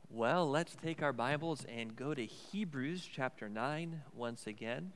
Well, let's take our Bibles and go to Hebrews chapter 9 once again.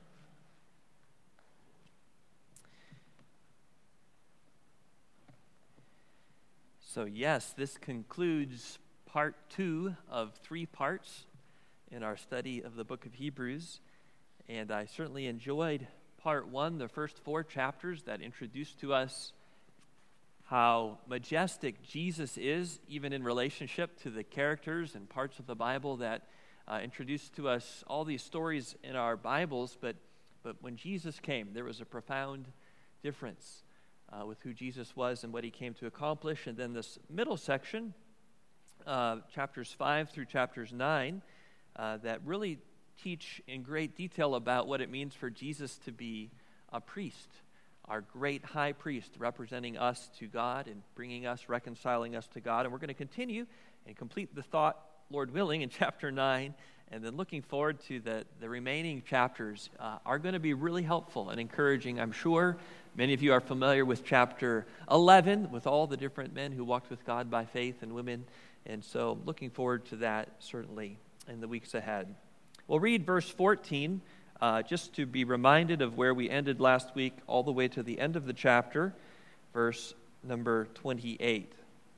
So yes, this concludes part 2 of 3 parts in our study of the book of Hebrews. And I certainly enjoyed part 1, the first 4 chapters that introduced to us how majestic Jesus is, even in relationship to the characters and parts of the Bible that introduce to us all these stories in our Bibles. But when Jesus came, there was a profound difference with who Jesus was and what he came to accomplish. And then this middle section, chapters 5 through chapters 9, that really teach in great detail about what it means for Jesus to be a priest, our great high priest, representing us to God and bringing us, reconciling us to God. And we're going to continue and complete the thought, Lord willing, in chapter 9. And then looking forward to the remaining chapters are going to be really helpful and encouraging, I'm sure. Many of you are familiar with chapter 11, with all the different men who walked with God by faith and women. And so looking forward to that, certainly, in the weeks ahead. We'll read verse 14, just to be reminded of where we ended last week, all the way to the end of the chapter, verse number 28.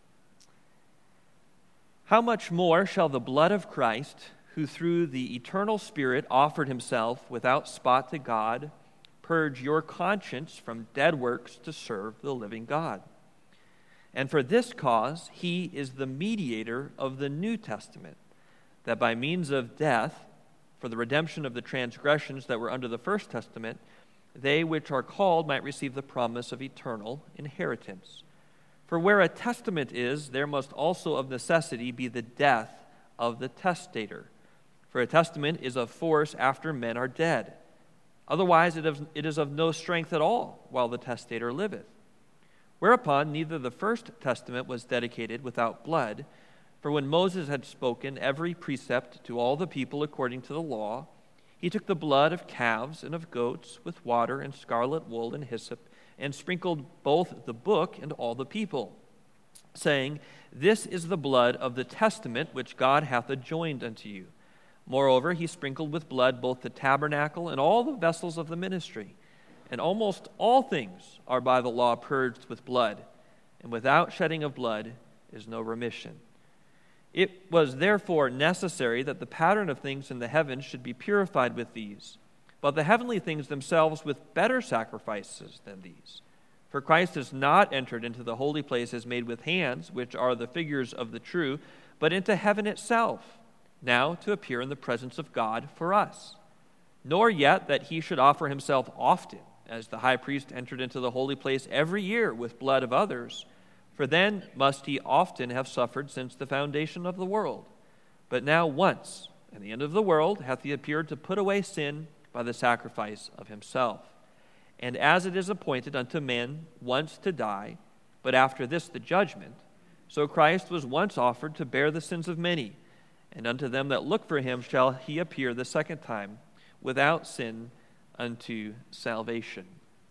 How much more shall the blood of Christ, who through the eternal Spirit offered himself without spot to God, purge your conscience from dead works to serve the living God? And for this cause he is the mediator of the New Testament, that by means of death, for the redemption of the transgressions that were under the first testament, they which are called might receive the promise of eternal inheritance. For where a testament is, there must also of necessity be the death of the testator. For a testament is of force after men are dead. Otherwise it is of no strength at all while the testator liveth. Whereupon neither the first testament was dedicated without blood, for when Moses had spoken every precept to all the people according to the law, he took the blood of calves and of goats with water and scarlet wool and hyssop, and sprinkled both the book and all the people, saying, This is the blood of the testament which God hath adjoined unto you. Moreover, he sprinkled with blood both the tabernacle and all the vessels of the ministry. And almost all things are by the law purged with blood, and without shedding of blood is no remission. It was therefore necessary that the pattern of things in the heavens should be purified with these, but the heavenly things themselves with better sacrifices than these. For Christ has not entered into the holy places made with hands, which are the figures of the true, but into heaven itself, now to appear in the presence of God for us. Nor yet that he should offer himself often, as the high priest entered into the holy place every year with blood of others, for then must he often have suffered since the foundation of the world. But now once, at the end of the world, hath he appeared to put away sin by the sacrifice of himself. And as it is appointed unto men once to die, but after this the judgment, so Christ was once offered to bear the sins of many, and unto them that look for him shall he appear the second time, without sin unto salvation.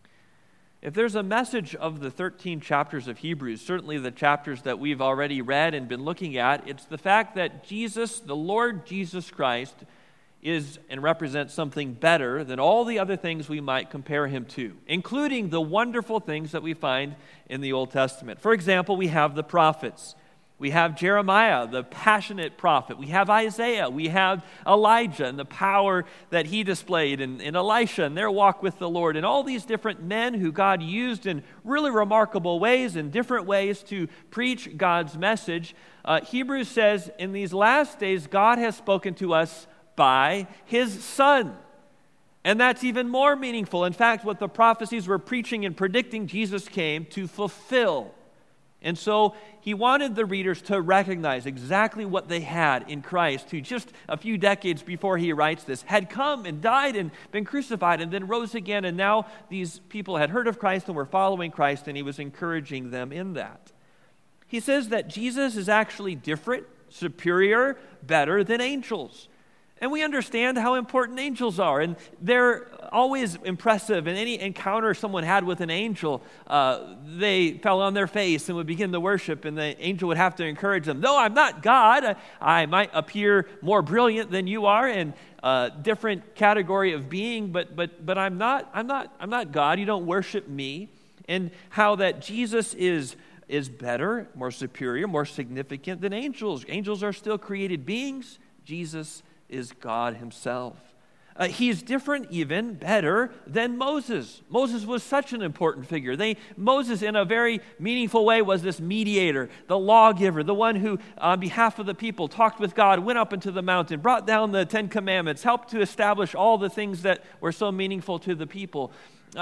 If there's a message of the 13 chapters of Hebrews, certainly the chapters that we've already read and been looking at, it's the fact that Jesus, the Lord Jesus Christ, is and represents something better than all the other things we might compare him to, including the wonderful things that we find in the Old Testament. For example, we have the prophets. We have Jeremiah, the passionate prophet. We have Isaiah. We have Elijah and the power that he displayed, and Elisha and their walk with the Lord, and all these different men who God used in really remarkable ways, in different ways to preach God's message. Hebrews says, in these last days, God has spoken to us by his Son. And that's even more meaningful. In fact, what the prophecies were preaching and predicting, Jesus came to fulfill. And so he wanted the readers to recognize exactly what they had in Christ, who just a few decades before he writes this had come and died and been crucified and then rose again. And now these people had heard of Christ and were following Christ, and he was encouraging them in that. He says that Jesus is actually different, superior, better than angels. And we understand how important angels are, and they're always impressive. In any encounter someone had with an angel, they fell on their face and would begin to worship, and the angel would have to encourage them. No, I'm not God. I might appear more brilliant than you are, and different category of being, but I'm not God. You don't worship me. And how that Jesus is better, more superior, more significant than angels. Angels are still created beings. Jesus is God himself. He's different, even better than Moses. Moses was such an important figure. Moses, in a very meaningful way, was this mediator, the lawgiver, the one who, on behalf of the people, talked with God, went up into the mountain, brought down the 10 Commandments, helped to establish all the things that were so meaningful to the people.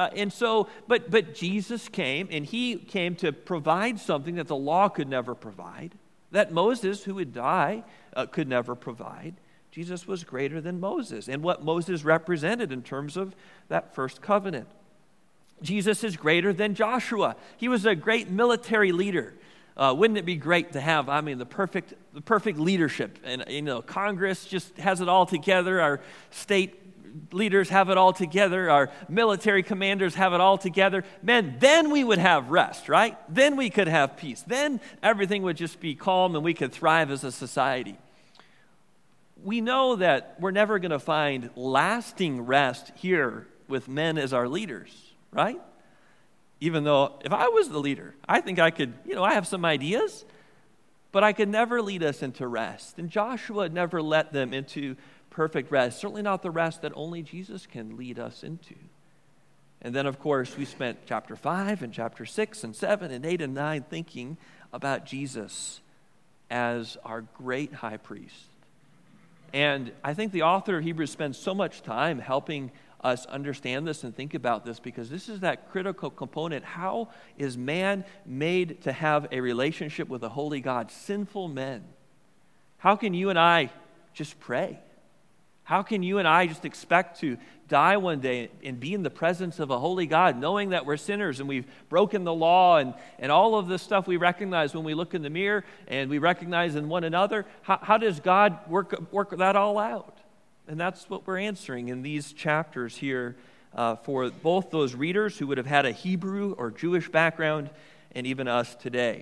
But Jesus came, and he came to provide something that the law could never provide, that Moses, who would die, could never provide. Jesus was greater than Moses and what Moses represented in terms of that first covenant. Jesus is greater than Joshua. He was a great military leader. Wouldn't it be great to have, the perfect leadership? And, Congress just has it all together. Our state leaders have it all together. Our military commanders have it all together. Man, then we would have rest, right? Then we could have peace. Then everything would just be calm and we could thrive as a society. We know that we're never going to find lasting rest here with men as our leaders, right? Even though if I was the leader, I think I could, I have some ideas, but I could never lead us into rest. And Joshua never led them into perfect rest, certainly not the rest that only Jesus can lead us into. And then, of course, we spent chapter 5 and chapter 6 and 7 and 8 and 9 thinking about Jesus as our great high priest. And I think the author of Hebrews spends so much time helping us understand this and think about this, because this is that critical component. How is man made to have a relationship with a holy God? Sinful men. How can you and I just pray? How can you and I just expect to die one day and be in the presence of a holy God, knowing that we're sinners and we've broken the law and all of this stuff we recognize when we look in the mirror and we recognize in one another? How does God work that all out? And that's what we're answering in these chapters here for both those readers who would have had a Hebrew or Jewish background and even us today.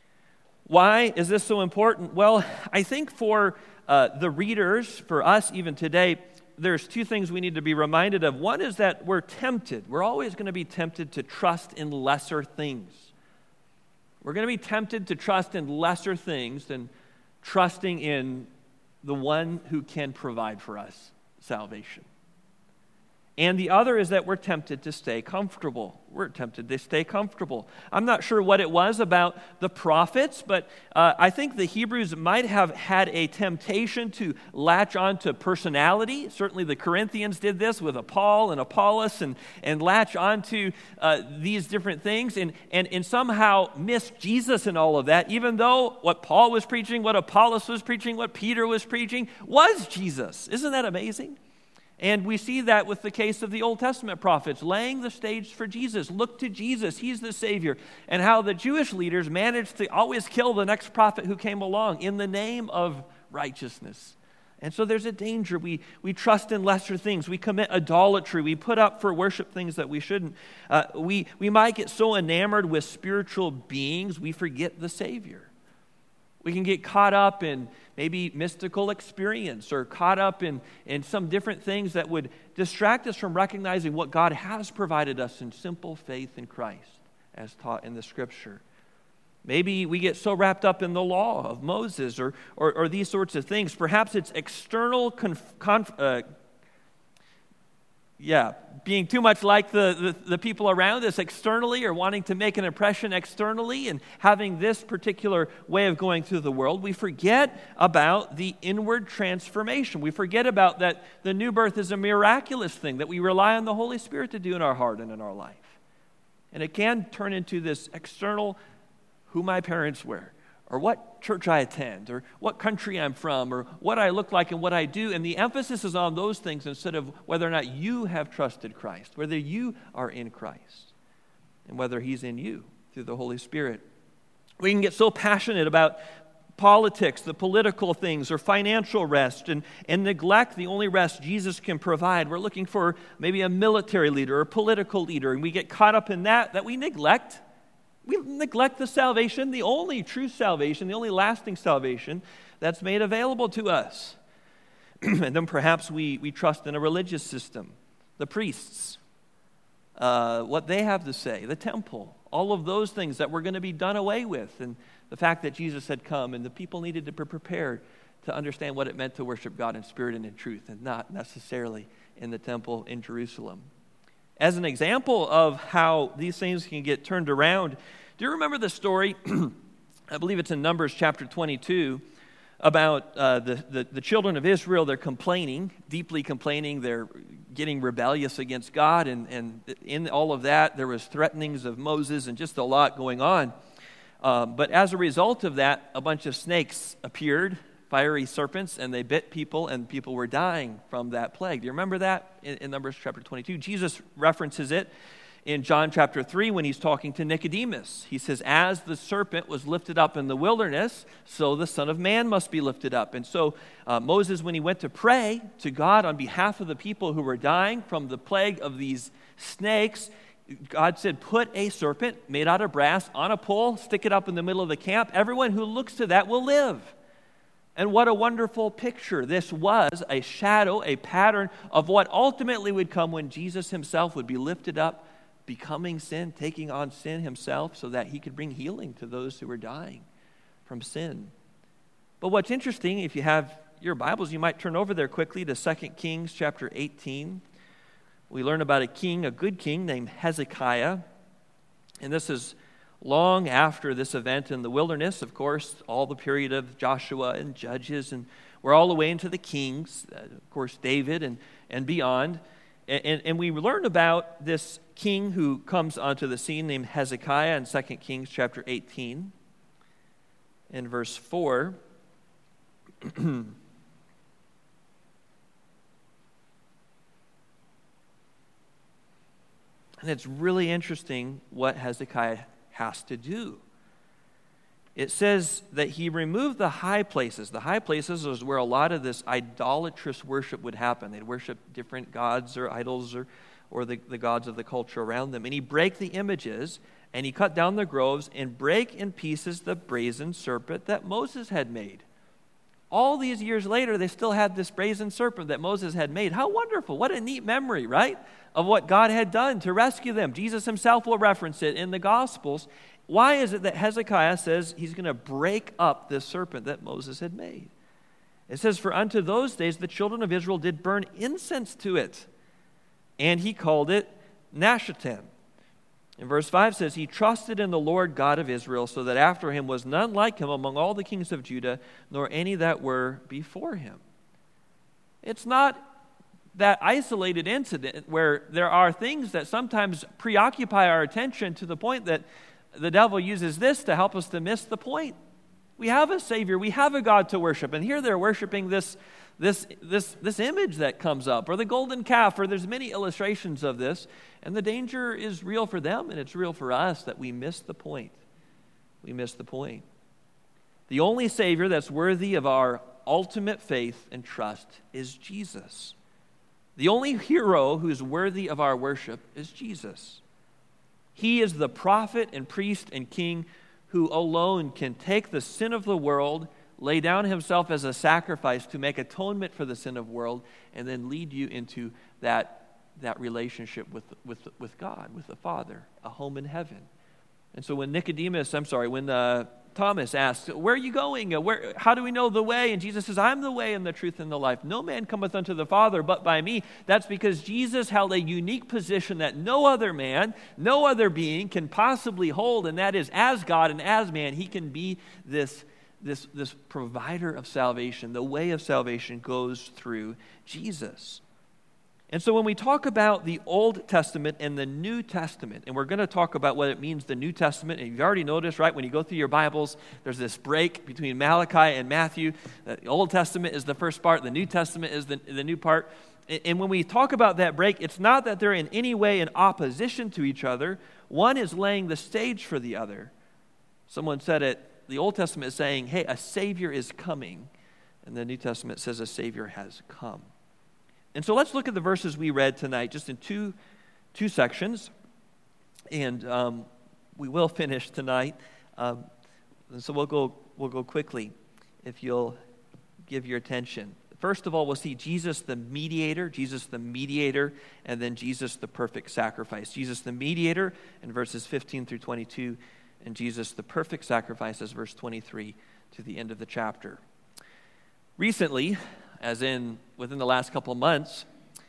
Why is this so important? Well, I think for the readers, for us even today, there's two things we need to be reminded of. One is that we're tempted. We're always going to be tempted to trust in lesser things. We're going to be tempted to trust in lesser things than trusting in the one who can provide for us salvation. And the other is that we're tempted to stay comfortable. We're tempted to stay comfortable. I'm not sure what it was about the prophets, but I think the Hebrews might have had a temptation to latch on to personality. Certainly the Corinthians did this with Paul and Apollos and latch on to these different things and somehow miss Jesus in all of that, even though what Paul was preaching, what Apollos was preaching, what Peter was preaching was Jesus. Isn't that amazing? And we see that with the case of the Old Testament prophets, laying the stage for Jesus. Look to Jesus, he's the Savior. And how the Jewish leaders managed to always kill the next prophet who came along in the name of righteousness. And so there's a danger. We trust in lesser things. We commit idolatry. We put up for worship things that we shouldn't. We might get so enamored with spiritual beings, we forget the Savior. We can get caught up in maybe mystical experience or caught up in some different things that would distract us from recognizing what God has provided us in simple faith in Christ, as taught in the Scripture. Maybe we get so wrapped up in the law of Moses or these sorts of things. Perhaps it's external being too much like the people around us externally, or wanting to make an impression externally and having this particular way of going through the world. We forget about the inward transformation. We forget about that the new birth is a miraculous thing that we rely on the Holy Spirit to do in our heart and in our life. And it can turn into this external, who my parents were, or what church I attend, or what country I'm from, or what I look like and what I do. And the emphasis is on those things instead of whether or not you have trusted Christ, whether you are in Christ, and whether he's in you through the Holy Spirit. We can get so passionate about politics, the political things, or financial rest, and neglect the only rest Jesus can provide. We're looking for maybe a military leader or a political leader, and we get caught up in that we neglect. We neglect the salvation, the only true salvation, the only lasting salvation that's made available to us. And then perhaps we trust in a religious system, the priests, what they have to say, the temple, all of those things that were going to be done away with, and the fact that Jesus had come and the people needed to be prepared to understand what it meant to worship God in spirit and in truth, and not necessarily in the temple in Jerusalem. As an example of how these things can get turned around, do you remember the story, I believe it's in Numbers chapter 22, about the children of Israel? They're complaining, deeply complaining. They're getting rebellious against God, and in all of that, there was threatenings of Moses and just a lot going on. But as a result of that, a bunch of snakes appeared, fiery serpents, and they bit people, and people were dying from that plague. Do you remember that in Numbers chapter 22? Jesus references it in John chapter 3 when he's talking to Nicodemus. He says, as the serpent was lifted up in the wilderness, so the Son of Man must be lifted up. And so Moses, when he went to pray to God on behalf of the people who were dying from the plague of these snakes, God said, put a serpent made out of brass on a pole, stick it up in the middle of the camp. Everyone who looks to that will live. And what a wonderful picture. This was a shadow, a pattern of what ultimately would come when Jesus himself would be lifted up, becoming sin, taking on sin himself so that he could bring healing to those who were dying from sin. But what's interesting, if you have your Bibles, you might turn over there quickly to 2 Kings chapter 18. We learn about a king, a good king named Hezekiah. And this is long after this event in the wilderness, of course, all the period of Joshua and Judges, and we're all the way into the Kings, of course, David and beyond. And we learn about this king who comes onto the scene named Hezekiah in 2 Kings chapter 18 in verse 4. And it's really interesting what Hezekiah has to do. It says that he removed the high places. The high places is where a lot of this idolatrous worship would happen. They'd worship different gods or idols or the gods of the culture around them. And he brake the images, and he cut down the groves and brake in pieces the brazen serpent that Moses had made. All these years later, they still had this brazen serpent that Moses had made. How wonderful. What a neat memory, right, of what God had done to rescue them. Jesus himself will reference it in the Gospels. Why is it that Hezekiah says he's going to break up this serpent that Moses had made? It says, for unto those days the children of Israel did burn incense to it, and he called it Nashatan. And verse 5 says, he trusted in the Lord God of Israel, so that after him was none like him among all the kings of Judah, nor any that were before him. It's not that isolated incident where there are things that sometimes preoccupy our attention to the point that the devil uses this to help us to miss the point. We have a Savior, we have a God to worship, and here they're worshiping this image that comes up, or the golden calf, or there's many illustrations of this, and the danger is real for them, and it's real for us that we miss the point. We miss the point. The only Savior that's worthy of our ultimate faith and trust is Jesus. The only hero who's worthy of our worship is Jesus. He is the prophet and priest and king who alone can take the sin of the world, lay down himself as a sacrifice to make atonement for the sin of the world, and then lead you into that relationship with God, with the Father, a home in heaven. And so when Thomas asked, where are you going? How do we know the way? And Jesus says, I'm the way and the truth and the life. No man cometh unto the Father but by me. That's because Jesus held a unique position that no other man, no other being can possibly hold, and that is as God and as man, he can be this provider of salvation. The way of salvation goes through Jesus. And so when we talk about the Old Testament and the New Testament, and we're going to talk about what it means, the New Testament, and you've already noticed, right, when you go through your Bibles, there's this break between Malachi and Matthew. The Old Testament is the first part, the New Testament is the new part. And when we talk about that break, it's not that they're in any way in opposition to each other. One is laying the stage for the other. Someone said it the Old Testament is saying, hey, a Savior is coming. And the New Testament says a Savior has come. And so let's look at the verses we read tonight, just in two sections. And we will finish tonight. And so we'll go quickly, if you'll give your attention. First of all, we'll see Jesus the mediator, and then Jesus the perfect sacrifice. Jesus the mediator in verses 15 through 22, and Jesus the perfect sacrifice as verse 23 to the end of the chapter. Recently, as in within the last couple of months,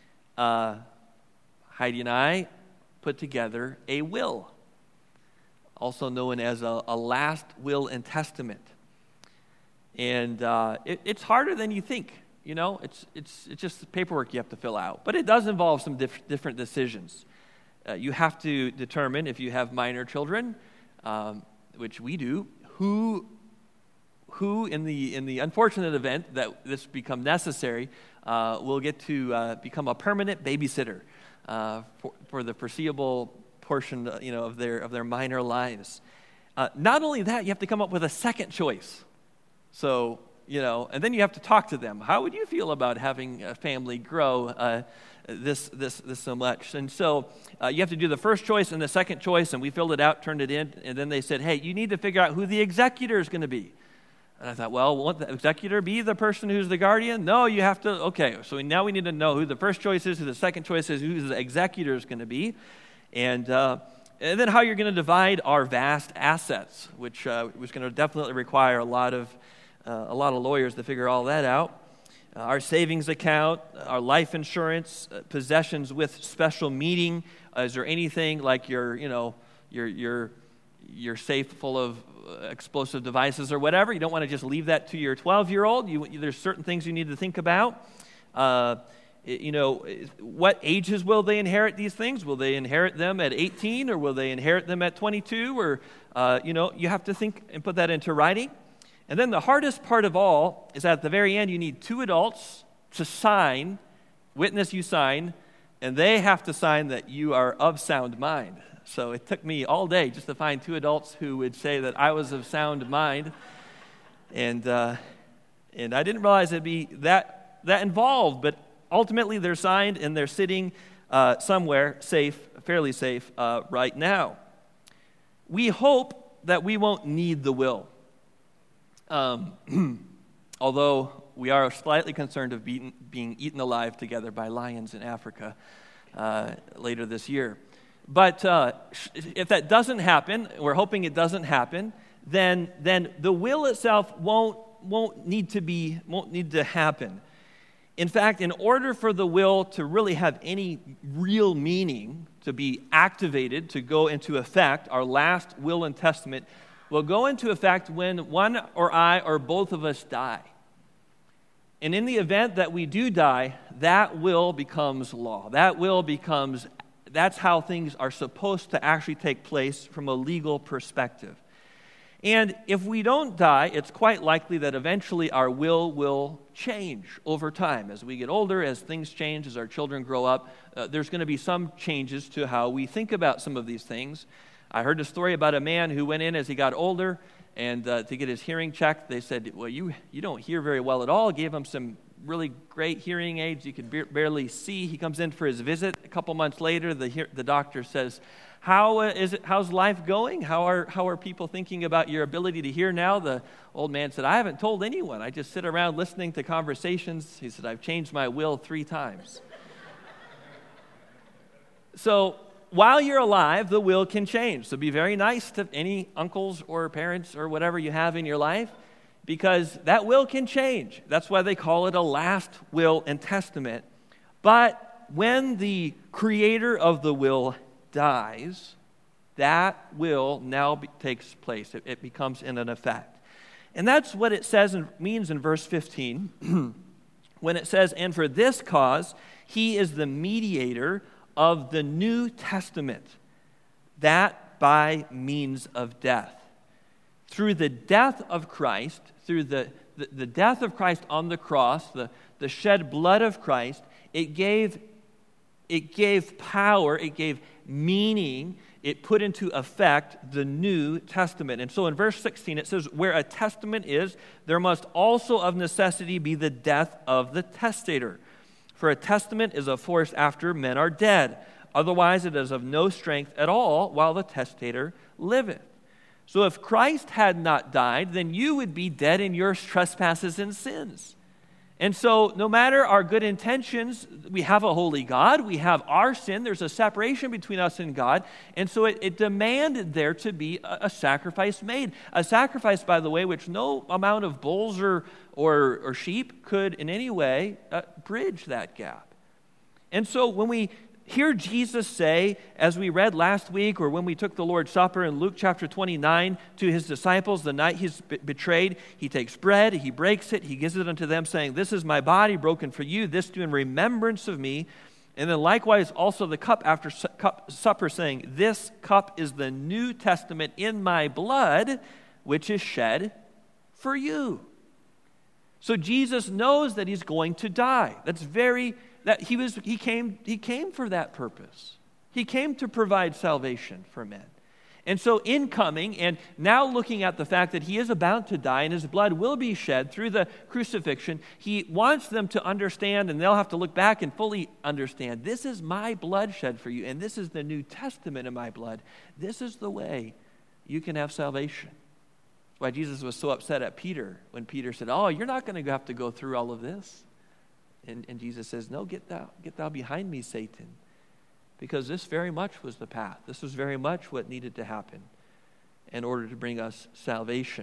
Heidi and I put together a will, also known as a last will and testament. And it's harder than you think. You know, it's just the paperwork you have to fill out. But it does involve some different decisions. You have to determine, if you have minor children, which we do, who in the unfortunate event that this become necessary, will get to become a permanent babysitter for the foreseeable portion, of their minor lives. Not only that, you have to come up with a second choice. So, and then you have to talk to them. How would you feel about having a family grow this so much? And so you have to do the first choice and the second choice, and we filled it out, turned it in, and then they said, hey, you need to figure out who the executor is going to be. And I thought, well, won't the executor be the person who's the guardian? No, you have to, okay, so now we need to know who the first choice is, who the second choice is, who the executor is going to be, and then how you're going to divide our vast assets, which was going to definitely require a lot of lawyers to figure all that out. Our savings account, our life insurance, possessions with special meaning. Is there anything like your safe full of explosive devices or whatever? You don't want to just leave that to your 12-year-old. There's certain things you need to think about. What ages will they inherit these things? Will they inherit them at 18, or will they inherit them at 22? Or you have to think and put that into writing. And then the hardest part of all is at the very end, you need two adults to sign, witness you sign, and they have to sign that you are of sound mind. So it took me all day just to find two adults who would say that I was of sound mind. And I didn't realize it'd be that involved, but ultimately they're signed and they're sitting somewhere safe, fairly safe right now. We hope that we won't need the will. Although we are slightly concerned of being eaten alive together by lions in Africa later this year. But if that doesn't happen, we're hoping it doesn't happen, then the will itself won't need to happen. In fact, in order for the will to really have any real meaning, to be activated, to go into effect, our last will and testament will go into effect when one or I or both of us die. And in the event that we do die, that will becomes law. That's how things are supposed to actually take place from a legal perspective. And if we don't die, it's quite likely that eventually our will change over time. As we get older, as things change, as our children grow up, there's going to be some changes to how we think about some of these things. I heard a story about a man who went in as he got older, and to get his hearing checked, they said, well, you don't hear very well at all. Gave him some really great hearing aids. You could barely see. He comes in for his visit. A couple months later, the doctor says, how's life going? How are people thinking about your ability to hear now? The old man said, I haven't told anyone. I just sit around listening to conversations. He said, I've changed my will 3 times. So while you're alive, the will can change. So be very nice to any uncles or parents or whatever you have in your life, because that will can change. That's why they call it a last will and testament. But when the creator of the will dies, that will now takes place. It becomes in an effect. And that's what it says and means in verse 15 when it says, and for this cause, he is the mediator of the New Testament, that by means of death. Through the death of Christ, through the death of Christ on the cross, the shed blood of Christ, it gave power, it gave meaning, it put into effect the New Testament. And so in verse 16 it says, where a testament is, there must also of necessity be the death of the testator. For a testament is of force after men are dead. Otherwise it is of no strength at all while the testator liveth. So if Christ had not died, then you would be dead in your trespasses and sins. And so no matter our good intentions, we have a holy God, we have our sin, there's a separation between us and God, and so it demanded there to be a sacrifice made. A sacrifice, by the way, which no amount of bulls or sheep could in any way bridge that gap. And so when we hear Jesus say, as we read last week, or when we took the Lord's Supper in Luke chapter 29 to his disciples the night he's betrayed, he takes bread, he breaks it, he gives it unto them, saying, this is my body broken for you, this do in remembrance of me. And then likewise also the cup after supper, saying, this cup is the New Testament in my blood, which is shed for you. So Jesus knows that he's going to die. He came for that purpose. He came to provide salvation for men. And so in coming and now looking at the fact that he is about to die and his blood will be shed through the crucifixion, he wants them to understand, and they'll have to look back and fully understand, this is my blood shed for you, and this is the New Testament in my blood. This is the way you can have salvation. That's why Jesus was so upset at Peter when Peter said, oh, you're not going to have to go through all of this. And Jesus says, no, get thou behind me, Satan. Because this very much was the path. This was very much what needed to happen in order to bring us salvation.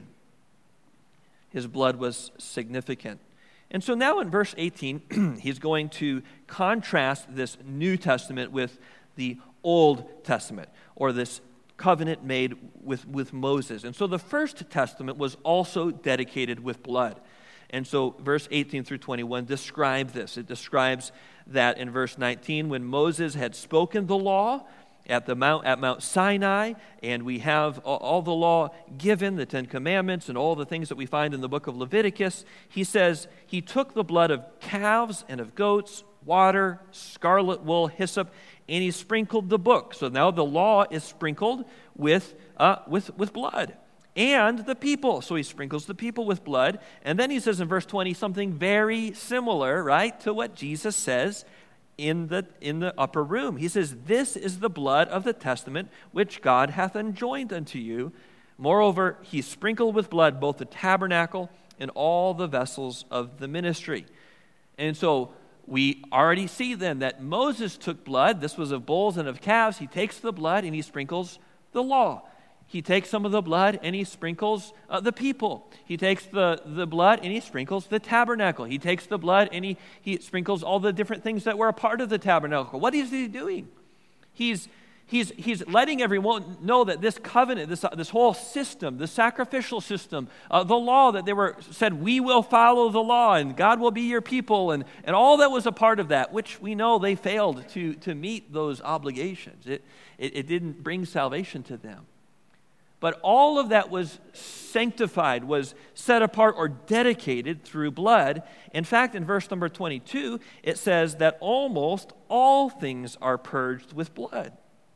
His blood was significant. And so now in verse 18, he's going to contrast this New Testament with the Old Testament, or this covenant made with Moses. And so the First Testament was also dedicated with blood. And so verse 18 through 21 describe this. It describes that in verse 19, when Moses had spoken the law at Mount Sinai, and we have all the law given, the Ten Commandments, and all the things that we find in the book of Leviticus, he says, he took the blood of calves and of goats, water, scarlet wool, hyssop, and he sprinkled the book. So now the law is sprinkled with blood. And the people. So he sprinkles the people with blood. And then he says in verse 20 something very similar, right, to what Jesus says in the upper room. He says, this is the blood of the testament which God hath enjoined unto you. Moreover, he sprinkled with blood both the tabernacle and all the vessels of the ministry. And so we already see then that Moses took blood. This was of bulls and of calves. He takes the blood and he sprinkles the law. He takes some of the blood and he sprinkles the people. He takes the blood and he sprinkles the tabernacle. He takes the blood and he sprinkles all the different things that were a part of the tabernacle. What is he doing? He's letting everyone know that this covenant, this whole system, the sacrificial system, the law that they said, we will follow the law and God will be your people, and all that was a part of that, which we know they failed to meet those obligations. It didn't bring salvation to them. But all of that was sanctified, was set apart or dedicated through blood. In fact, in verse number 22, it says that almost all things are purged with blood.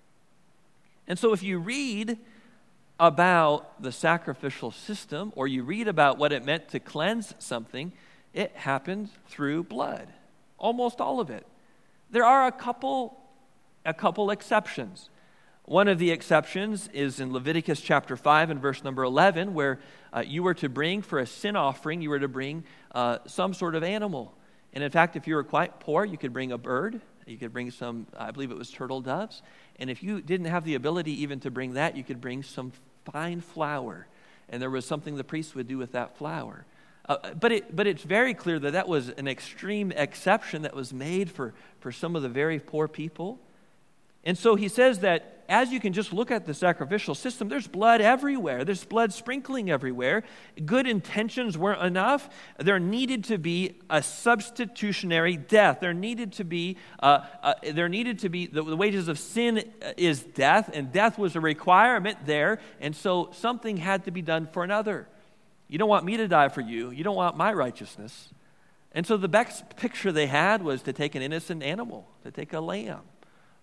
And so if you read about the sacrificial system, or you read about what it meant to cleanse something, it happened through blood. Almost all of it. There are a couple exceptions. One of the exceptions is in Leviticus chapter 5 and verse number 11, where you were to bring for a sin offering, you were to bring some sort of animal. And in fact, if you were quite poor, you could bring a bird. You could bring some, I believe it was turtle doves. And if you didn't have the ability even to bring that, you could bring some fine flour. And there was something the priest would do with that flour. But it's very clear that was an extreme exception that was made for some of the very poor people. And so he says that as you can just look at the sacrificial system, there's blood everywhere. There's blood sprinkling everywhere. Good intentions weren't enough. There needed to be a substitutionary death. There needed to be the wages of sin is death, and death was a requirement there. And so something had to be done for another. You don't want me to die for you. You don't want my righteousness. And so the best picture they had was to take an innocent animal, to take a lamb,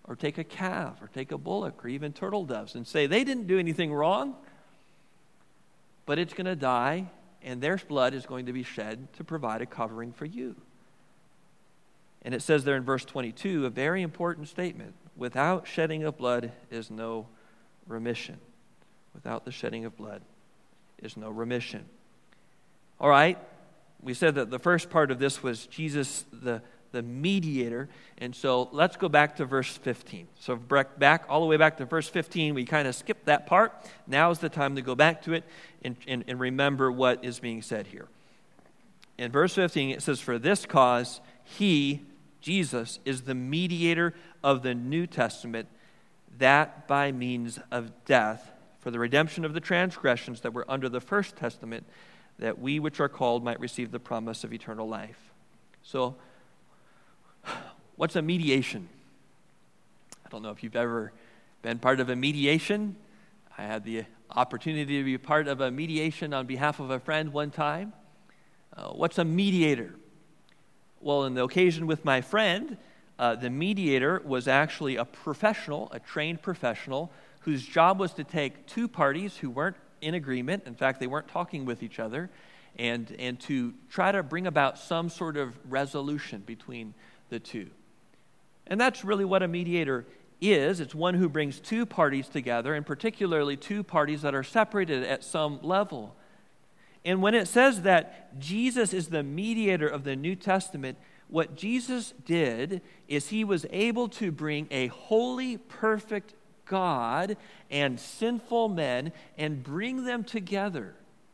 or take a calf, or take a bullock, or even turtle doves, and say they didn't do anything wrong, but it's going to die, and their blood is going to be shed to provide a covering for you. And it says there in verse 22, a very important statement. Without shedding of blood is no remission. Without the shedding of blood is no remission. All right, we said that the first part of this was Jesus, the mediator. And so let's go back to verse 15. So back all the way back to verse 15. We kind of skipped that part. Now is the time to go back to it and remember what is being said here. In verse 15, it says, for this cause, he, Jesus, is the mediator of the New Testament, that by means of death, for the redemption of the transgressions that were under the first testament, that we which are called might receive the promise of eternal life. So, what's a mediation? I don't know if you've ever been part of a mediation. I had the opportunity to be part of a mediation on behalf of a friend one time. What's a mediator? Well, in the occasion with my friend, the mediator was actually a professional, a trained professional, whose job was to take two parties who weren't in agreement. In fact, they weren't talking with each other, and to try to bring about some sort of resolution between the two. And that's really what a mediator is. It's one who brings two parties together, and particularly two parties that are separated at some level. And when it says that Jesus is the mediator of the New Testament, what Jesus did is he was able to bring a holy, perfect God and sinful men and bring them together.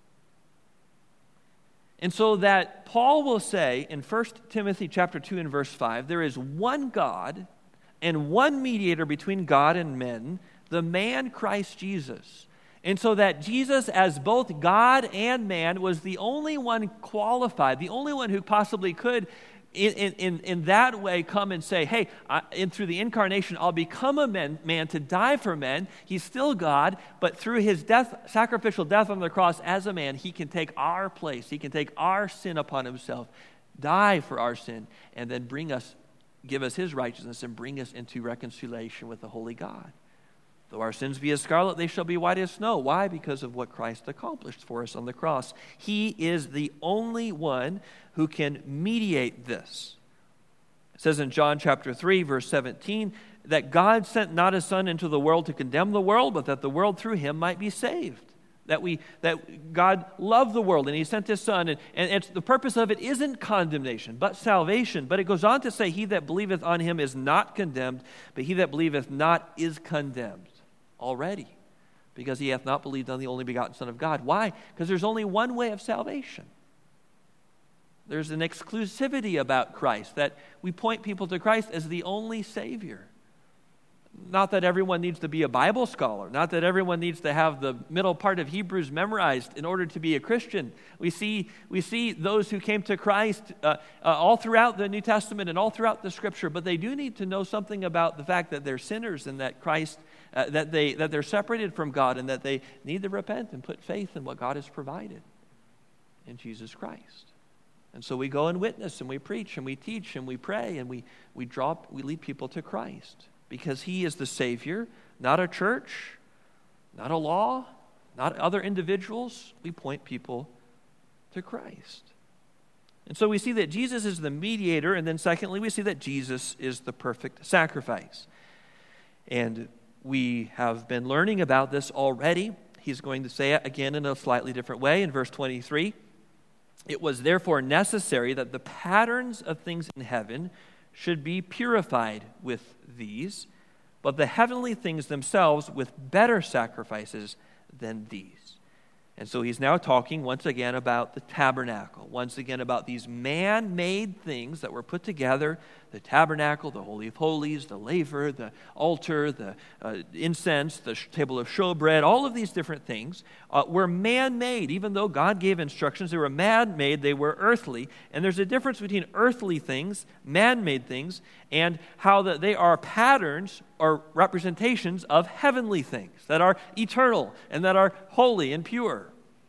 And so that Paul will say in 1 Timothy chapter 2 and verse 5, there is one God and one mediator between God and men, the man Christ Jesus. And so that Jesus, as both God and man, was the only one qualified, the only one who possibly could in that way come and say, hey, through the incarnation, I'll become a man to die for men. He's still God, but through his death, sacrificial death on the cross as a man, he can take our place. He can take our sin upon himself, die for our sin, and then give us his righteousness and bring us into reconciliation with the holy God. Though our sins be as scarlet, they shall be white as snow. Why? Because of what Christ accomplished for us on the cross. He is the only one who can mediate this. It says in John chapter 3, verse 17, that God sent not his Son into the world to condemn the world, but that the world through him might be saved. That God loved the world and he sent his Son, and it's, the purpose of it isn't condemnation, but salvation. But it goes on to say, he that believeth on him is not condemned, but he that believeth not is condemned already, because he hath not believed on the only begotten Son of God. Why? Because there's only one way of salvation. There's an exclusivity about Christ, that we point people to Christ as the only Savior. Not that everyone needs to be a Bible scholar, not that everyone needs to have the middle part of Hebrews memorized in order to be a Christian. We see those who came to Christ all throughout the New Testament and all throughout the Scripture, but they do need to know something about the fact that they're sinners and that Christ, that they're separated from God, and that they need to repent and put faith in what God has provided in Jesus Christ. And so we go and witness, and we preach, and we teach, and we pray, and we lead people to Christ. Because he is the Savior, not a church, not a law, not other individuals. We point people to Christ. And so we see that Jesus is the mediator, and then secondly, we see that Jesus is the perfect sacrifice. And we have been learning about this already. He's going to say it again in a slightly different way in verse 23. It was therefore necessary that the patterns of things in heaven should be purified with these, but the heavenly things themselves with better sacrifices than these. And so he's now talking once again about the tabernacle, once again about these man-made things that were put together, the tabernacle, the Holy of Holies, the laver, the altar, the incense, the table of showbread. All of these different things were man-made. Even though God gave instructions, they were man-made, they were earthly. And there's a difference between earthly things, man-made things, and how that they are patterns or representations of heavenly things that are eternal and that are holy and pure.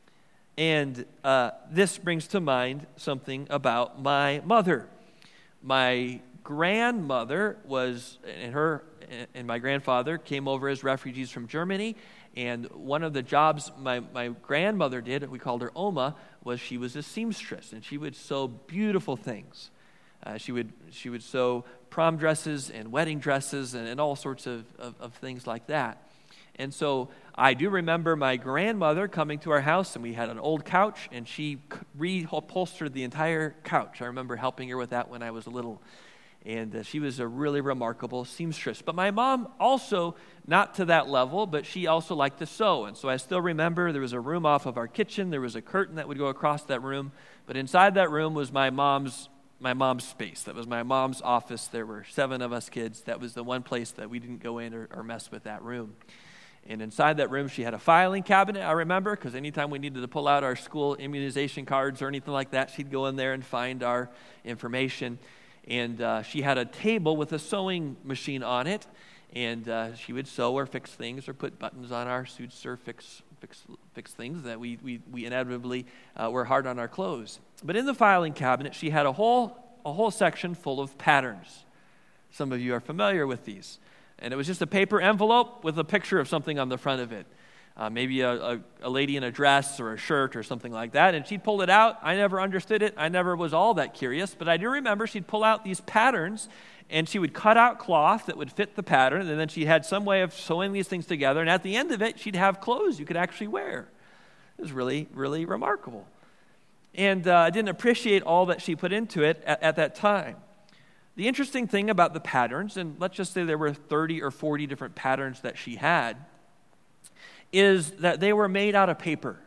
And this brings to mind something about my mother. My grandmother and my grandfather came over as refugees from Germany, and one of the jobs my grandmother did, we called her Oma, was she was a seamstress, and she would sew beautiful things. She would sew prom dresses and wedding dresses and all sorts of things like that. And so I do remember my grandmother coming to our house, and we had an old couch, and she reupholstered the entire couch. I remember helping her with that when I was little. And she was a really remarkable seamstress. But my mom also, not to that level, but she also liked to sew. And so I still remember there was a room off of our kitchen. There was a curtain that would go across that room. But inside that room was my mom's space. That was my mom's office. There were 7 of us kids. That was the one place that we didn't go in or mess with that room. And inside that room, she had a filing cabinet, I remember, because anytime we needed to pull out our school immunization cards or anything like that, she'd go in there and find our information. And she had a table with a sewing machine on it, and she would sew or fix things or put buttons on our suits or fix things that we inevitably were hard on our clothes. But in the filing cabinet, she had a whole section full of patterns. Some of you are familiar with these. And it was just a paper envelope with a picture of something on the front of it. Maybe a lady in a dress or a shirt or something like that. And she'd pull it out. I never understood it. I never was all that curious. But I do remember she'd pull out these patterns, and she would cut out cloth that would fit the pattern. And then she had some way of sewing these things together. And at the end of it, she'd have clothes you could actually wear. It was really, really remarkable. And I didn't appreciate all that she put into it at that time. The interesting thing about the patterns, and let's just say there were 30 or 40 different patterns that she had, is that they were made out of paper.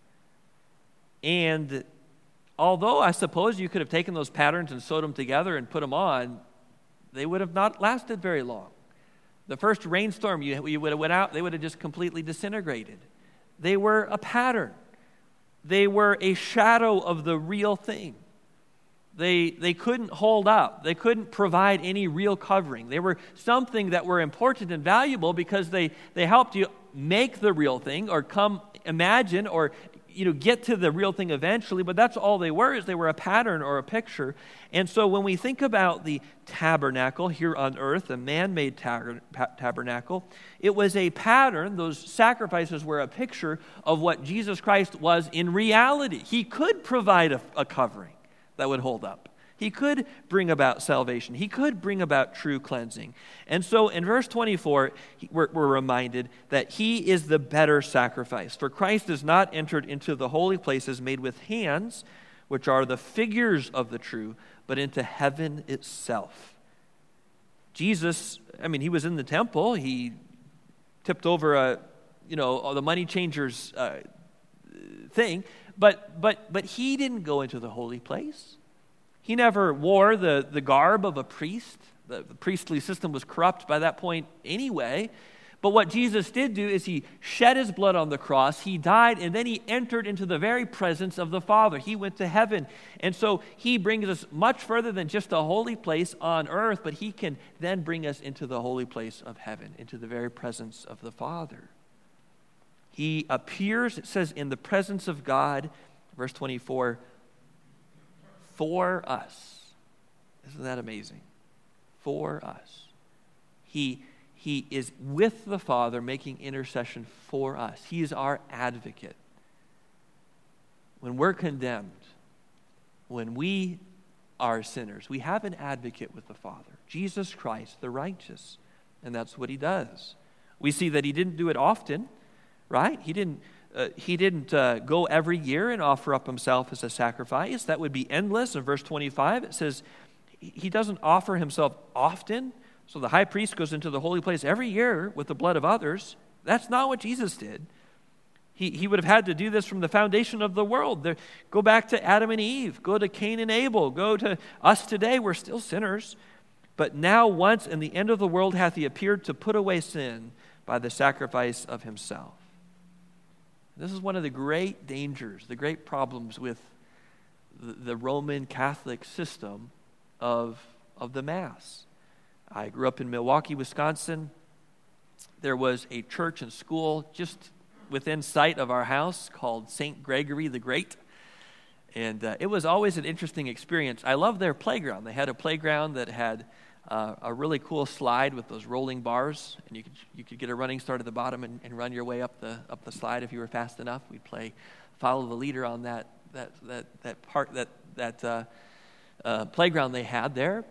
And although I suppose you could have taken those patterns and sewed them together and put them on, they would have not lasted very long. The first rainstorm you would have went out, they would have just completely disintegrated. They were a pattern. They were a shadow of the real thing. They couldn't hold up. They couldn't provide any real covering. They were something that were important and valuable because they helped you make the real thing or imagine or get to the real thing eventually, but that's all they were, is they were a pattern or a picture. And so when we think about the tabernacle here on earth, a man-made tabernacle, it was a pattern. Those sacrifices were a picture of what Jesus Christ was in reality. He could provide a covering that would hold up. He could bring about salvation. He could bring about true cleansing. And so in verse 24, we're reminded that he is the better sacrifice. For Christ has not entered into the holy places made with hands, which are the figures of the true, but into heaven itself. Jesus, he was in the temple. He tipped over the money changers thing, but he didn't go into the holy place. He never wore the garb of a priest. The priestly system was corrupt by that point anyway. But what Jesus did do is he shed his blood on the cross, he died, and then he entered into the very presence of the Father. He went to heaven. And so he brings us much further than just a holy place on earth, but he can then bring us into the holy place of heaven, into the very presence of the Father. He appears, it says, in the presence of God, verse 24, for us. Isn't that amazing? For us. He is with the Father making intercession for us. He is our advocate. When we're condemned, when we are sinners, we have an advocate with the Father, Jesus Christ, the righteous. And that's what he does. We see that he didn't do it often, right? He didn't go every year and offer up himself as a sacrifice. That would be endless. In verse 25, it says he doesn't offer himself often. So the high priest goes into the holy place every year with the blood of others. That's not what Jesus did. He would have had to do this from the foundation of the world. Go back to Adam and Eve. Go to Cain and Abel. Go to us today. We're still sinners. But now once in the end of the world hath he appeared to put away sin by the sacrifice of himself. This is one of the great dangers, the great problems with the Roman Catholic system of the Mass. I grew up in Milwaukee, Wisconsin. There was a church and school just within sight of our house called St. Gregory the Great. And it was always an interesting experience. I loved their playground. They had a playground that had a really cool slide with those rolling bars, and you could get a running start at the bottom and run your way up the slide if you were fast enough. We'd play follow the leader on that playground they had there.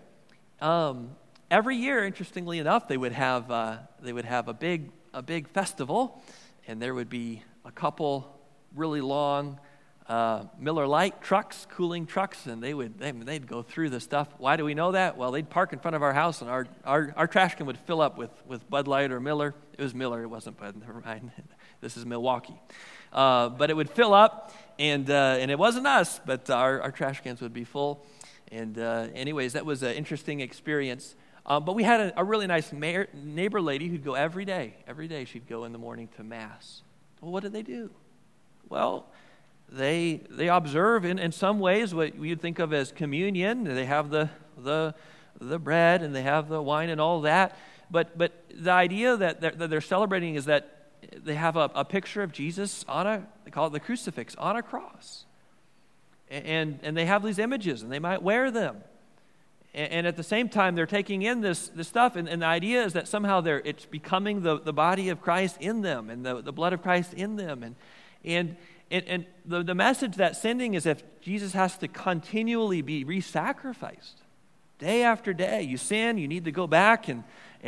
Every year, interestingly enough, they would have a big festival, and there would be a couple really long Miller Lite trucks, cooling trucks, and they'd go through the stuff. Why do we know that? Well, they'd park in front of our house, and our trash can would fill up with Bud Light or Miller. It was Miller, it wasn't Bud. Never mind. This is Milwaukee, but it would fill up, and it wasn't us, but our trash cans would be full. And anyways, that was an interesting experience. But we had a really nice neighbor lady who'd go every day. Every day she'd go in the morning to Mass. Well, what did they do? Well, they observe in some ways what you'd think of as communion. They have the bread and they have the wine and all that. But the idea that they're celebrating is that they have a picture of Jesus they call it the crucifix, on a cross. And they have these images, and they might wear them. And at the same time, they're taking in this stuff, and the idea is that somehow it's becoming the body of Christ in them, and the blood of Christ in them. And the message that's sending is if Jesus has to continually be re-sacrificed, day after day. You sin, you need to go back and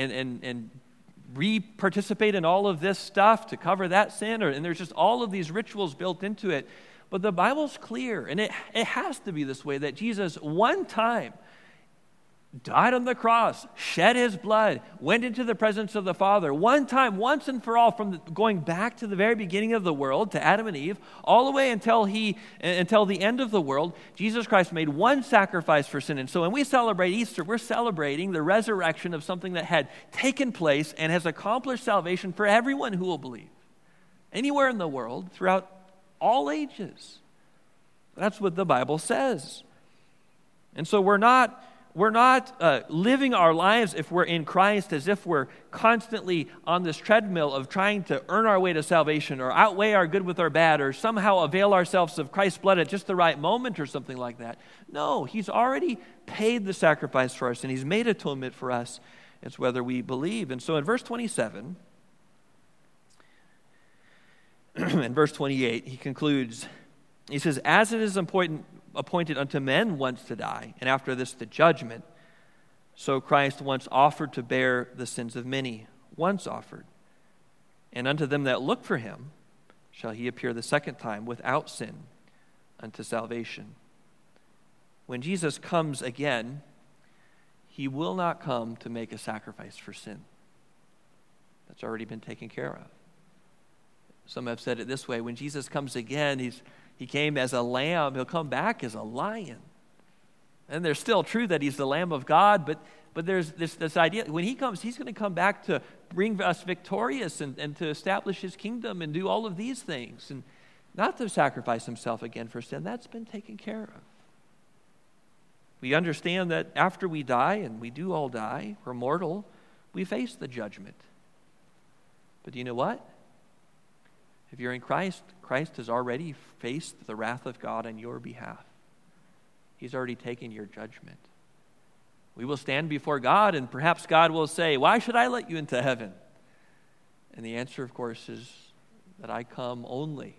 re-participate in all of this stuff to cover that sin, and there's just all of these rituals built into it. But the Bible's clear, and it has to be this way, that Jesus one time died on the cross, shed his blood, went into the presence of the Father. One time, once and for all, from going back to the very beginning of the world, to Adam and Eve, all the way until the end of the world, Jesus Christ made one sacrifice for sin. And so when we celebrate Easter, we're celebrating the resurrection of something that had taken place and has accomplished salvation for everyone who will believe. Anywhere in the world, throughout all ages. That's what the Bible says. And so we're not living our lives, if we're in Christ, as if we're constantly on this treadmill of trying to earn our way to salvation or outweigh our good with our bad or somehow avail ourselves of Christ's blood at just the right moment or something like that. No, he's already paid the sacrifice for us, and he's made atonement for us. It's whether we believe. And so in verse 27 and verse 28, he concludes, he says, as it is appointed unto men once to die, and after this the judgment, so Christ once offered to bear the sins of many, once offered. And unto them that look for him shall he appear the second time without sin unto salvation. When Jesus comes again, he will not come to make a sacrifice for sin. That's already been taken care of. Some have said it this way: when Jesus comes again, he came as a lamb, he'll come back as a lion. And there's still true that he's the Lamb of God, but there's this idea, when he comes, he's going to come back to bring us victorious and to establish his kingdom and do all of these things, and not to sacrifice himself again for sin. That's been taken care of. We understand that after we die, and we do all die, we're mortal, we face the judgment. But do you know what? If you're in Christ, Christ has already faced the wrath of God on your behalf. He's already taken your judgment. We will stand before God, and perhaps God will say, why should I let you into heaven? And the answer, of course, is that I come only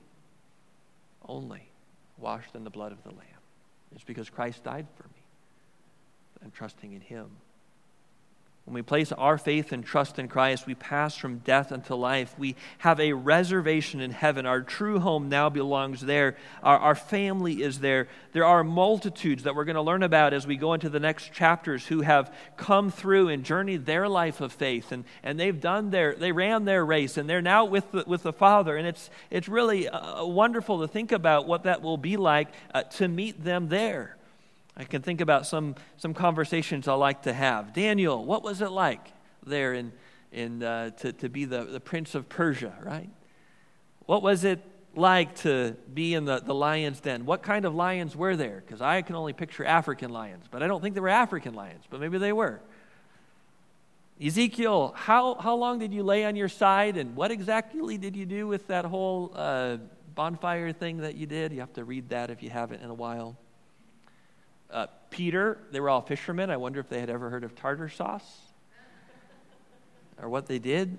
washed in the blood of the Lamb. It's because Christ died for me. I'm trusting in him. When we place our faith and trust in Christ, we pass from death unto life. We have a reservation in heaven. Our true home now belongs there. Our family is there. There are multitudes that we're going to learn about as we go into the next chapters who have come through and journeyed their life of faith. And they ran their race, and they're now with the Father. And it's really wonderful to think about what that will be like to meet them there. I can think about some conversations I like to have. Daniel, what was it like there to be the prince of Persia, right? What was it like to be in the lion's den? What kind of lions were there? Because I can only picture African lions, but I don't think they were African lions, but maybe they were. Ezekiel, how long did you lay on your side, and what exactly did you do with that whole bonfire thing that you did. You have to read that if you haven't in a while. Peter, they were all fishermen. I wonder if they had ever heard of tartar sauce or what they did.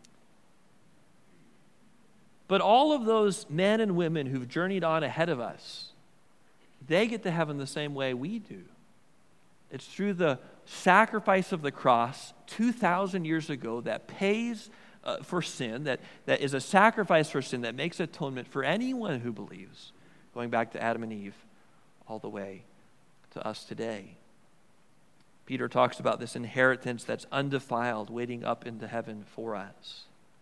But all of those men and women who've journeyed on ahead of us, they get to heaven the same way we do. It's through the sacrifice of the cross 2,000 years ago that pays for sin, that is a sacrifice for sin, that makes atonement for anyone who believes, going back to Adam and Eve all the way to us today. Peter talks about this inheritance that's undefiled, waiting up into heaven for us.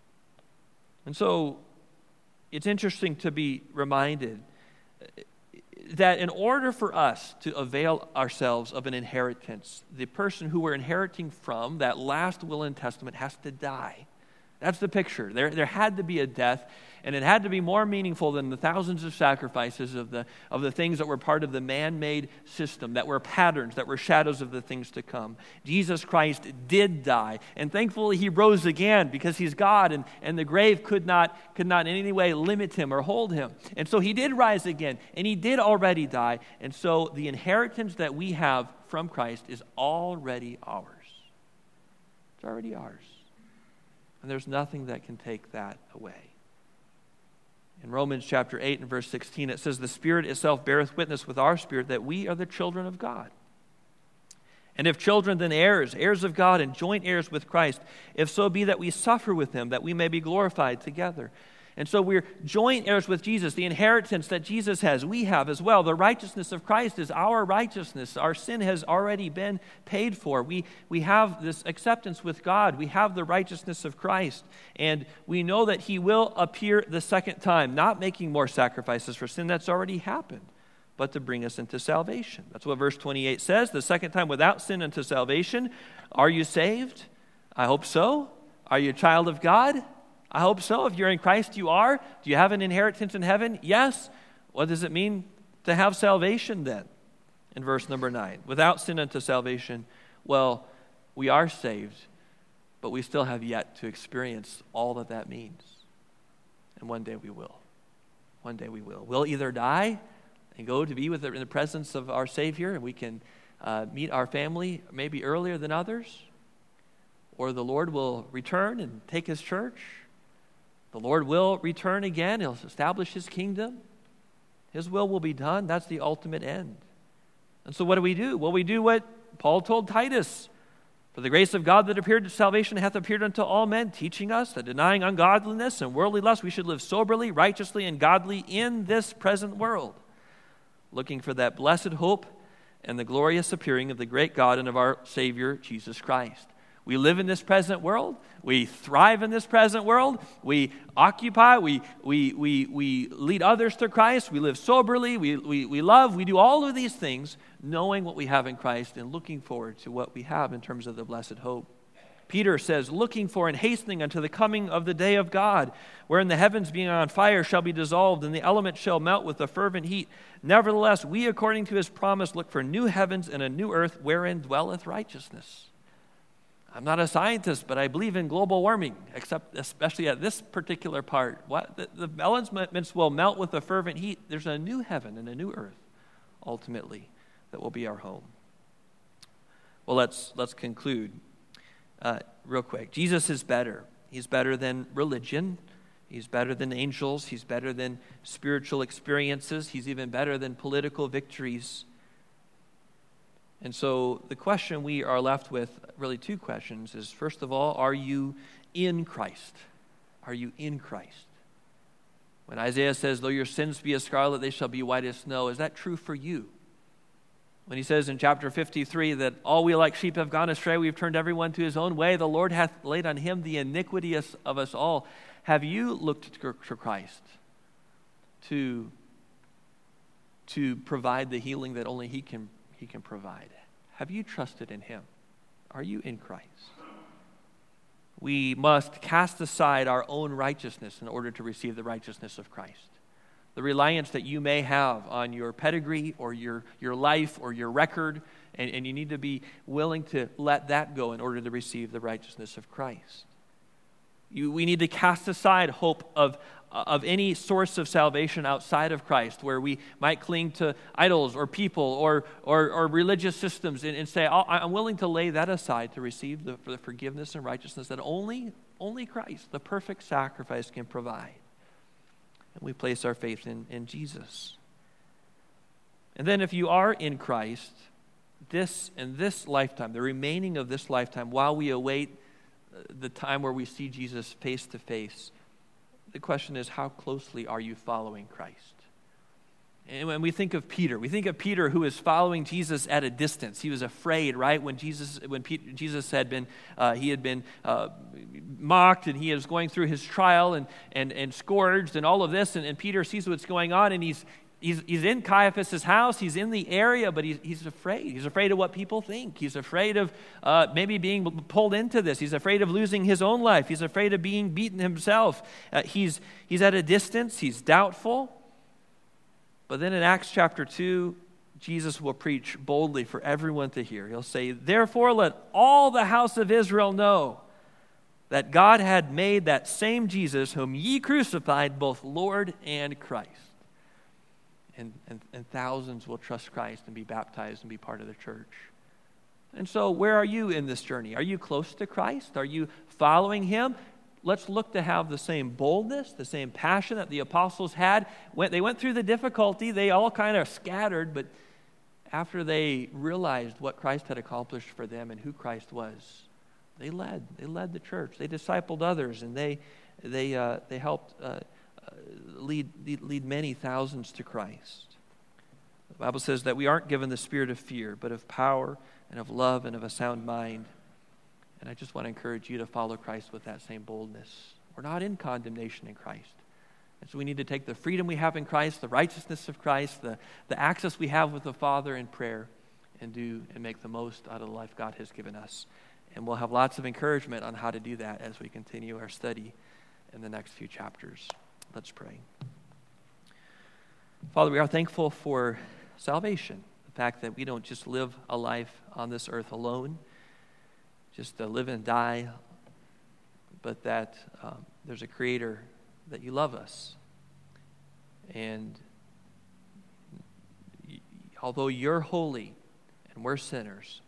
And so it's interesting to be reminded that in order for us to avail ourselves of an inheritance, the person who we're inheriting from, that last will and testament, has to die. That's the picture. There had to be a death, and it had to be more meaningful than the thousands of sacrifices of the things that were part of the man-made system, that were patterns, that were shadows of the things to come. Jesus Christ did die, and thankfully he rose again because he's God, and the grave could not in any way limit him or hold him. And so he did rise again, and he did already die, and so the inheritance that we have from Christ is already ours. It's already ours. And there's nothing that can take that away. In Romans chapter 8 and verse 16, it says, "The Spirit itself beareth witness with our spirit that we are the children of God. And if children, then heirs, heirs of God and joint heirs with Christ, if so be that we suffer with him, that we may be glorified together." And so we're joint heirs with Jesus. The inheritance that Jesus has, we have as well. The righteousness of Christ is our righteousness. Our sin has already been paid for. We have this acceptance with God. We have the righteousness of Christ. And we know that he will appear the second time, not making more sacrifices for sin. That's already happened, but to bring us into salvation. That's what verse 28 says. The second time without sin unto salvation. Are you saved? I hope so. Are you a child of God? I hope so. If you're in Christ, you are. Do you have an inheritance in heaven? Yes. What does it mean to have salvation then? In verse number 9. Without sin unto salvation. Well, we are saved, but we still have yet to experience all that that means. And one day we will. One day we will. We'll either die and go to be in the presence of our Savior, and we can meet our family maybe earlier than others, or the Lord will return and take his church. The Lord will return again. He'll establish his kingdom. His will be done. That's the ultimate end. And so what do? Well, we do what Paul told Titus. "For the grace of God that appeared to salvation hath appeared unto all men, teaching us that denying ungodliness and worldly lust, we should live soberly, righteously, and godly in this present world, looking for that blessed hope and the glorious appearing of the great God and of our Savior, Jesus Christ." We live in this present world. We thrive in this present world. We occupy. We lead others to Christ. We live soberly. We love. We do all of these things knowing what we have in Christ and looking forward to what we have in terms of the blessed hope. Peter says, "Looking for and hastening unto the coming of the day of God, wherein the heavens being on fire shall be dissolved, and the elements shall melt with a fervent heat. Nevertheless, we according to his promise look for new heavens and a new earth wherein dwelleth righteousness." I'm not a scientist, but I believe in global warming, except especially at this particular part. The elements will melt with a fervent heat. There's a new heaven and a new earth, ultimately, that will be our home. Well, let's conclude real quick. Jesus is better. He's better than religion. He's better than angels. He's better than spiritual experiences. He's even better than political victories. And so the question we are left with, really two questions, is first of all, are you in Christ? Are you in Christ? When Isaiah says, "Though your sins be as scarlet, they shall be white as snow," is that true for you? When he says in chapter 53 that all we like sheep have gone astray, we've turned everyone to his own way, the Lord hath laid on him the iniquity of us all. Have you looked to Christ to provide the healing that only he can provide? Have you trusted in him? Are you in Christ? We must cast aside our own righteousness in order to receive the righteousness of Christ. The reliance that you may have on your pedigree or your life or your record, and you need to be willing to let that go in order to receive the righteousness of Christ. We need to cast aside hope of any source of salvation outside of Christ, where we might cling to idols or people or religious systems and say, I'm willing to lay that aside to receive the forgiveness and righteousness that only Christ, the perfect sacrifice, can provide. And we place our faith in Jesus. And then if you are in Christ, this lifetime, the remaining of this lifetime, while we await the time where we see Jesus face to face, the question is, how closely are you following Christ? And when we think of Peter who is following Jesus at a distance. He was afraid, right? When Jesus had been mocked, and he is going through his trial and scourged and all of this, and Peter sees what's going on, and he's in Caiaphas' house. He's in the area, but he's afraid. He's afraid of what people think. He's afraid of maybe being pulled into this. He's afraid of losing his own life. He's afraid of being beaten himself. He's at a distance. He's doubtful. But then in Acts chapter 2, Jesus will preach boldly for everyone to hear. He'll say, "Therefore let all the house of Israel know that God had made that same Jesus whom ye crucified both Lord and Christ." And thousands will trust Christ and be baptized and be part of the church. And so where are you in this journey? Are you close to Christ? Are you following him? Let's look to have the same boldness, the same passion that the apostles had. When they went through the difficulty, they all kind of scattered, but after they realized what Christ had accomplished for them and who Christ was, they led the church. They discipled others, and they helped lead many thousands to Christ. The Bible says that we aren't given the spirit of fear, but of power and of love and of a sound mind. And I just want to encourage you to follow Christ with that same boldness. We're not in condemnation in Christ. And so we need to take the freedom we have in Christ, the righteousness of Christ, the access we have with the Father in prayer, and make the most out of the life God has given us. And we'll have lots of encouragement on how to do that as we continue our study in the next few chapters. Let's pray. Father, we are thankful for salvation, the fact that we don't just live a life on this earth alone, just to live and die, but that there's a Creator, that you love us. And although you're holy and we're sinners,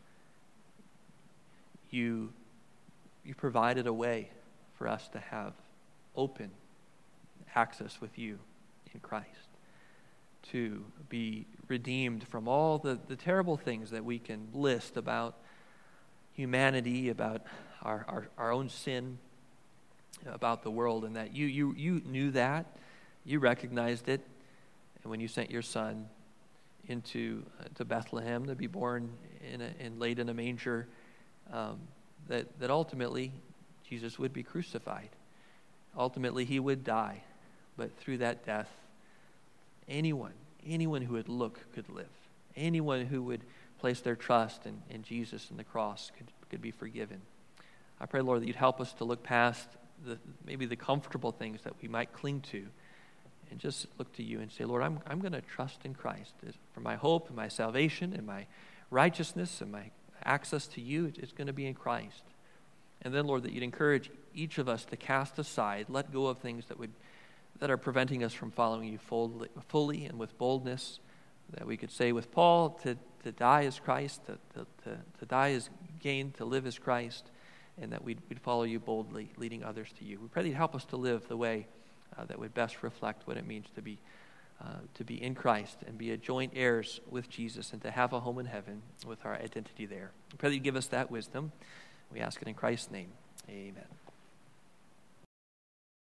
you provided a way for us to have open access with you in Christ, to be redeemed from all the terrible things that we can list about humanity, about our own sin, about the world, and that you knew that, you recognized it, and when you sent your Son to Bethlehem to be born and laid in a manger, that ultimately Jesus would be crucified. Ultimately, he would die, but through that death, anyone who would look could live. Anyone who would place their trust in Jesus and the cross could be forgiven. I pray, Lord, that you'd help us to look past maybe the comfortable things that we might cling to, and just look to you and say, Lord, I'm going to trust in Christ for my hope and my salvation and my righteousness and my access to you. It's going to be in Christ. And then, Lord, that you'd encourage each of us to cast aside, let go of things that are preventing us from following you fully and with boldness, that we could say with Paul, to die is Christ, to die is gain, to live is Christ, and that we'd follow you boldly, leading others to you. We pray that you'd help us to live the way that would best reflect what it means to be in Christ and be a joint heirs with Jesus and to have a home in heaven with our identity there. We pray that you give us that wisdom. We ask it in Christ's name. Amen.